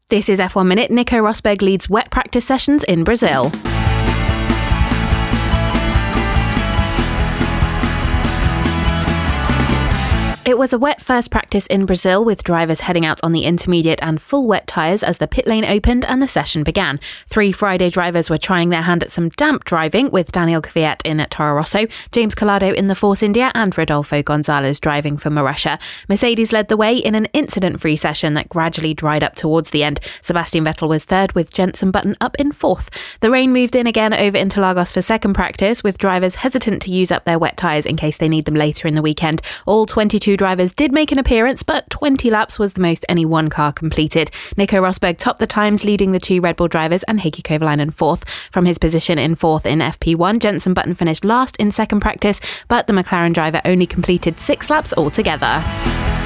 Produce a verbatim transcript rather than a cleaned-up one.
This is F one Minute. Nico Rosberg leads wet practice sessions in Brazil. It was a wet first practice in Brazil, with drivers heading out on the intermediate and full wet tyres as the pit lane opened and the session began. Three Friday drivers were trying their hand at some damp driving, with Daniel Kvyat in at Toro Rosso, James Calado in the Force India and Rodolfo Gonzalez driving for Marussia. Mercedes led the way in an incident-free session that gradually dried up towards the end. Sebastian Vettel was third, with Jenson Button up in fourth. The rain moved in again over Interlagos for second practice, with drivers hesitant to use up their wet tyres in case they need them later in the weekend. All twenty-two drivers did make an appearance, but twenty laps was the most any one car completed. Nico Rosberg topped the times, leading the two Red Bull drivers, and Heikki Kovalainen fourth. From his position in fourth in F P one, Jenson Button finished last in second practice, but the McLaren driver only completed six laps altogether.